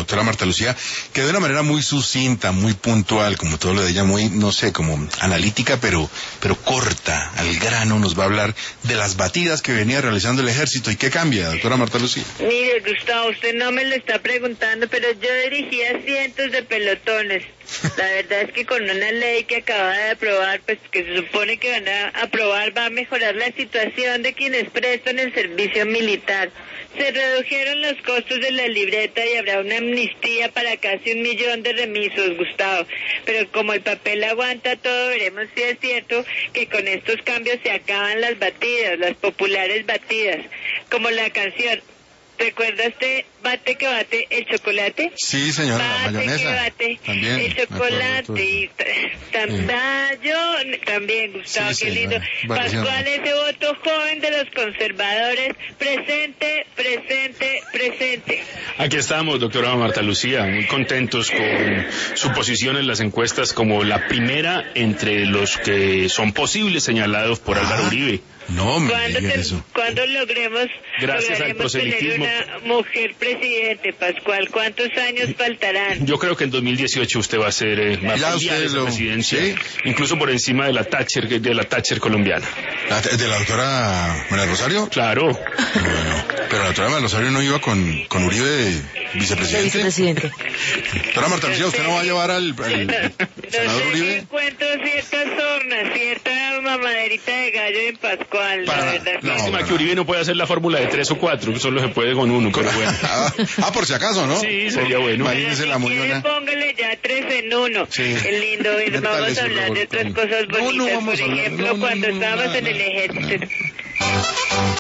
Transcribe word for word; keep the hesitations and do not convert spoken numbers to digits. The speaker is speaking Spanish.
doctora Marta Lucía, que de una manera muy sucinta, muy puntual, como todo lo de ella, muy, no sé, como analítica, pero, pero corta, al grano, nos va a hablar de las batidas que venía realizando el ejército. ¿Y qué cambia, doctora Marta Lucía? Mire, Gustavo, usted no me lo está preguntando, pero yo dirigía cientos de pelotones. La verdad es que con una ley que acaba de aprobar, pues que se supone que van a aprobar, va a mejorar la situación de quienes prestan el servicio militar. Se redujeron los costos de la libreta y habrá una amnistía para casi un millón de remisos, Gustavo. Pero como el papel aguanta todo, veremos si es cierto que con estos cambios se acaban las batidas, las populares batidas. Como la canción, ¿recuerda usted bate que bate el chocolate? Sí, señora, bate la mayonesa. Que bate también, el chocolate. Y tam, yo, también, Gustavo, sí, qué lindo. bueno, Pascual, ese voto joven de los conservadores, presente, presente, presente. Aquí estamos, doctora Marta Lucía, muy contentos con su posición en las encuestas como la primera entre los que son posibles señalados por ah. Álvaro Uribe. No, me ¿Cuándo, diga te, eso. ¿Cuándo logremos, Gracias al proselitismo, tener una mujer presidente, Pascual? ¿Cuántos años faltarán? Yo creo que en dos mil dieciocho usted va a ser eh, más ya de lo... presidencia, ¿sí? Incluso por encima de la Thatcher, de la Thatcher colombiana. ¿La, ¿De la doctora María Rosario? Claro. Bueno, pero la doctora María Rosario no iba con, con Uribe de vicepresidente. vicepresidente. Doctora Marta Lucía, ¿usted no va a llevar al, al no, senador no sé Uribe? si encuentro ciertas sornas, cierta mamaderita de gallo en Pascual, Para, la verdad. no, Lástima para. que Uribe no puede hacer la fórmula de tres o cuatro, solo se puede con uno, pero bueno. ah, ah, por si acaso, ¿no? Sí, sería bueno. Imagínese la moñona. Póngale ya tres en uno. Sí. Qué lindo, y vamos a hablar de otras cosas bonitas, No, no vamos por a hablar, ejemplo, no, no, cuando no, estábamos nada, en el nada. ejército.